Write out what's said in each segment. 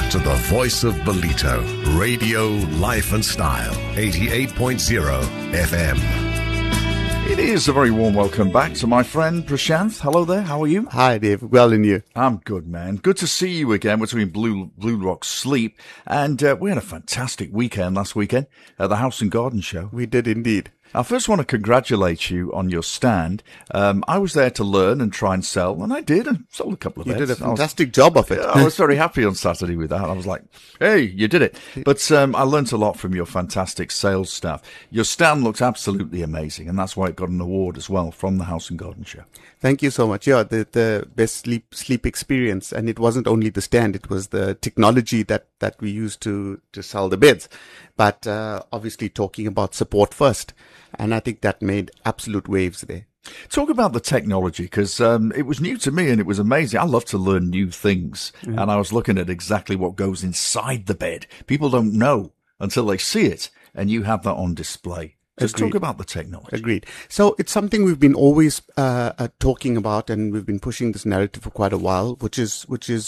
to the voice of Belito, Radio Life and Style, 88.0 FM. It is a very warm welcome back to my friend Prashanth. Hello there, how are you? Hi Dave, well and you? I'm good, man. Good to see you again. We're doing Blue Rock Sleep, and we had a fantastic weekend last weekend at the House and Garden Show. We did indeed. I first want to congratulate you on your stand. I was there to learn and try and sell, and I did, and sold a couple of beds. You did a fantastic job of it. I was very happy on Saturday with that. I was like, hey, you did it. But I learned a lot from your fantastic sales staff. Your stand looks absolutely amazing, and that's why it got an award as well from the House and Garden Show. Thank you so much. Yeah, the best sleep experience, and it wasn't only the stand, it was the technology that we used to sell the beds. But obviously talking about support first. And I think that made absolute waves there. Talk about the technology, because it was new to me and it was amazing. I love to learn new things. Mm-hmm. And I was looking at exactly what goes inside the bed. People don't know until they see it, and you have that on display. Just talk about the technology. Agreed. So it's something we've been always talking about, and we've been pushing this narrative for quite a while, which is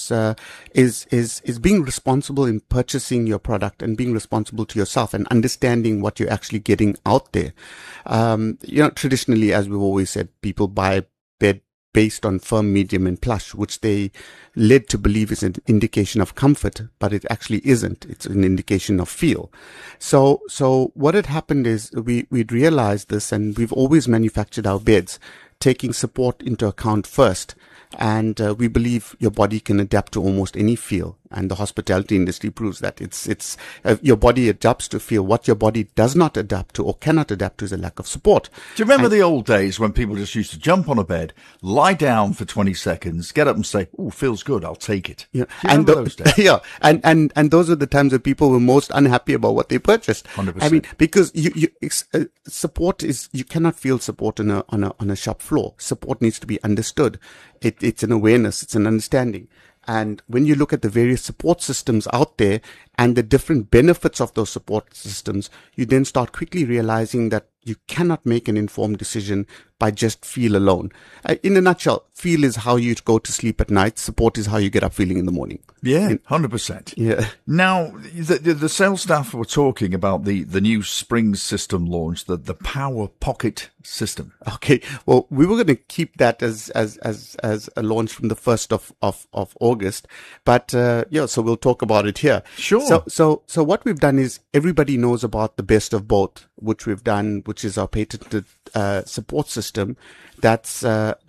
being responsible in purchasing your product and being responsible to yourself and understanding what you're actually getting out there. Traditionally, as we've always said, people buy bed based on firm, medium, and plush, which they led to believe is an indication of comfort, but it actually isn't. It's an indication of feel. So what had happened is we'd realized this, and we've always manufactured our beds taking support into account first. And we believe your body can adapt to almost any feel, and the hospitality industry proves that it's your body adapts to feel. What your body does not adapt to or cannot adapt to is a lack of support. Do you remember the old days when people just used to jump on a bed, lie down for 20 seconds, get up and say, "Oh, feels good, I'll take it." Yeah, and those days? Yeah, and those are the times that people were most unhappy about what they purchased. 100%. I mean, because support is, you cannot feel support on a shop floor. Support needs to be understood. It's an awareness, it's an understanding. And when you look at the various support systems out there and the different benefits of those support systems, you then start quickly realizing that you cannot make an informed decision by just feel alone. In a nutshell, feel is how you go to sleep at night. Support is how you get up feeling in the morning. Yeah, 100%. Yeah. Now, the sales staff were talking about the new spring system launch, the Power Pocket system. Okay. Well, we were going to keep that as a launch from the 1st of August. But, so we'll talk about it here. Sure. So what we've done is, everybody knows about the best of both, which we've done, which is our patented support system. That's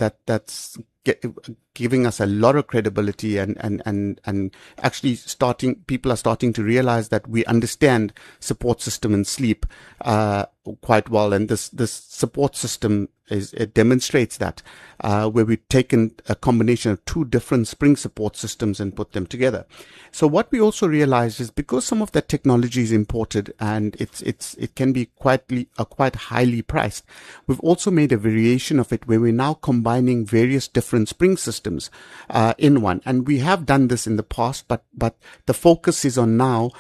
giving us a lot of credibility and actually people are starting to realize that we understand support system and sleep quite well, and this support system it demonstrates that, where we've taken a combination of two different spring support systems and put them together. So what we also realized is, because some of that technology is imported and it can be quite highly priced, we've also made a variation of it where we're now combining various different spring systems in one. And we have done this in the past, but the focus is on now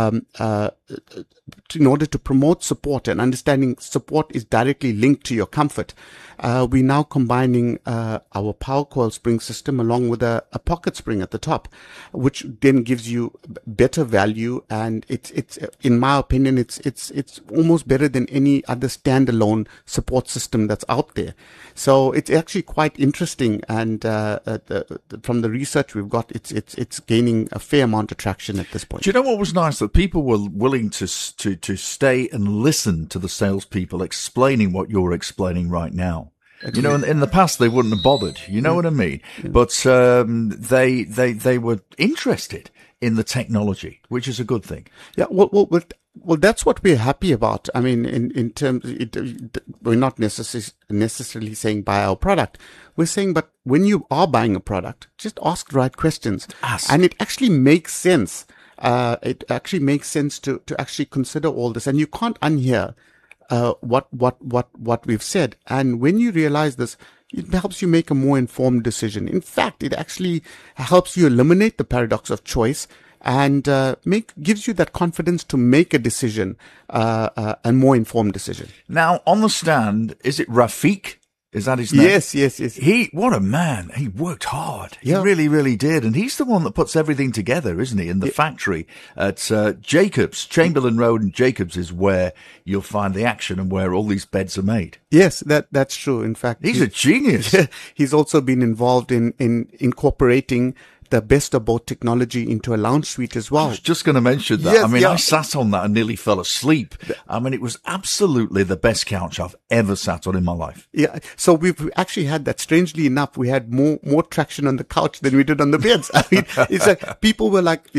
in order to promote support and understanding support is directly linked to your comfort. We're now combining our power coil spring system along with a pocket spring at the top, which then gives you better value, and it's in my opinion it's almost better than any other standalone support system that's out there. So it's actually quite interesting, and from the research we've got, it's gaining a fair amount of traction at this point. Do you know what was nice? That people were willing to stay and listen to the salespeople explaining what you're explaining right now. You know, in the past they wouldn't have bothered. You know what I mean? But they were interested in the technology, which is a good thing. Yeah. Well, that's what we're happy about. I mean, in terms, we're not necessarily saying buy our product. We're saying, but when you are buying a product, just ask the right questions. Ask. And it actually makes sense. It actually makes sense to actually consider all this, and you can't unhear what we've said. And when you realize this, it helps you make a more informed decision. In fact, it actually helps you eliminate the paradox of choice and gives you that confidence to make a decision, a more informed decision. Now, on the stand, is it Rafiq Is that his name? Yes. What a man. He worked hard. Yeah. He really, really did. And he's the one that puts everything together, isn't he? In the factory at Jacobs, Chamberlain Road and Jacobs is where you'll find the action and where all these beds are made. Yes, that's true. In fact, he's a genius. He's also been involved in incorporating the best of both technology into a lounge suite as well. I was just going to mention that. Yes, I sat on that and nearly fell asleep. It was absolutely the best couch I've ever sat on in my life. Yeah. So we've actually had that. Strangely enough, we had more traction on the couch than we did on the beds. It's like people were like,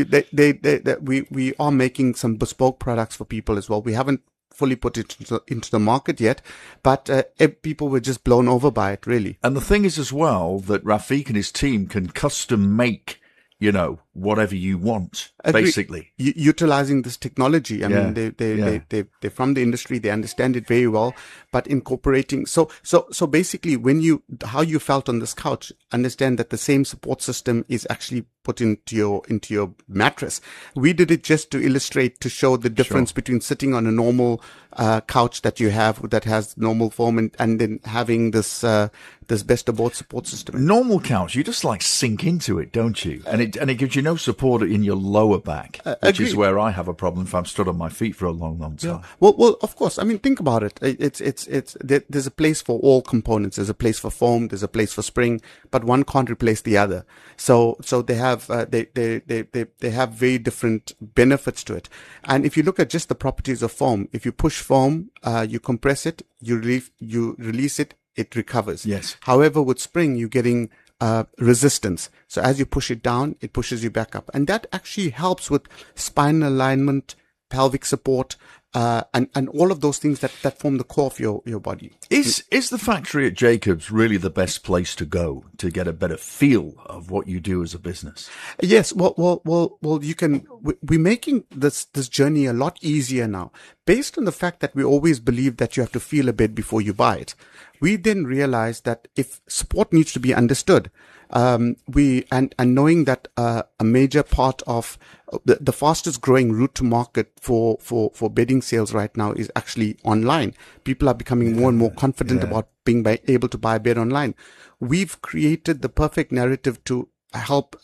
we are making some bespoke products for people as well. We haven't fully put it into the market yet, but people were just blown over by it, really. And the thing is as well that Rafiq and his team can custom make, whatever you want, basically. Utilizing this technology. I mean, they're from the industry. They understand it very well, but incorporating. So basically how you felt on this couch, understand that the same support system is actually put into your mattress. We did it just to illustrate, to show the difference between sitting on a normal couch that you have that has normal foam and then having this best of both support system. Normal couch, you just sink into it, don't you? And it gives you no support in your lower back, which is where I have a problem if I'm stood on my feet for a long, long time. Yeah. Well, of course. I mean, think about it. There's a place for all components. There's a place for foam. There's a place for spring, but one can't replace the other. So they have they have very different benefits to it. And if you look at just the properties of foam, if you push foam, you compress it, you release it, it recovers. Yes. However, with spring, you're getting resistance. So as you push it down, it pushes you back up. And that actually helps with spinal alignment, pelvic support, and all of those things that form the core of your body. Is the factory at Jacobs really the best place to go to get a better feel of what you do as a business? Yes. Well, we're making this journey a lot easier now, based on the fact that we always believe that you have to feel a bed before you buy it. We then realized that if support needs to be understood, and knowing that a major part of the fastest growing route to market for bedding sales right now is actually online. People are becoming more and more confident about being able to buy a bed online. We've created the perfect narrative to help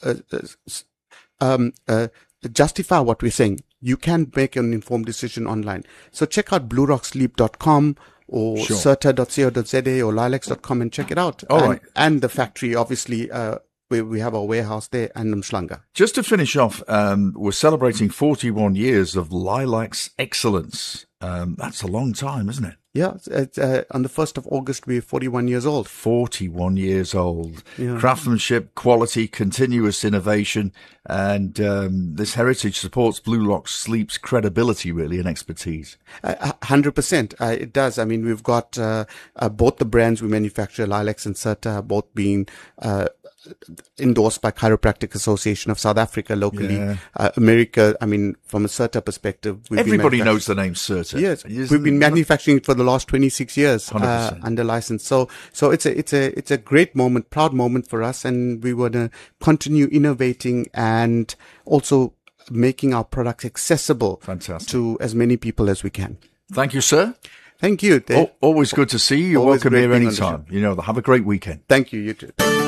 justify what we're saying. You can make an informed decision online. So check out bluerocksleep.com or certa.co.za or lilacs.com and check it out. Right. And the factory, obviously, we have our warehouse there and Mshlanga. Just to finish off, we're celebrating 41 years of Lilacs excellence. That's a long time, isn't it? Yeah, on the 1st of August, we're 41 years old. 41 years old. Yeah. Craftsmanship, quality, continuous innovation, and this heritage supports Blue Rock Sleep's credibility, really, and expertise. 100%. It does. I mean, we've got both the brands we manufacture, Lilacs and Certa, both being endorsed by Chiropractic Association of South Africa locally. America, I mean, from a Certa perspective, everybody knows the name Certa. Yes, we've been manufacturing for the last 26 years under license. So it's a great moment, proud moment for us, and we want to continue innovating and also making our products accessible to as many people as we can. Thank you, sir. Thank you. Always good to see you. You're welcome here anytime. Have a great weekend. Thank you. You too.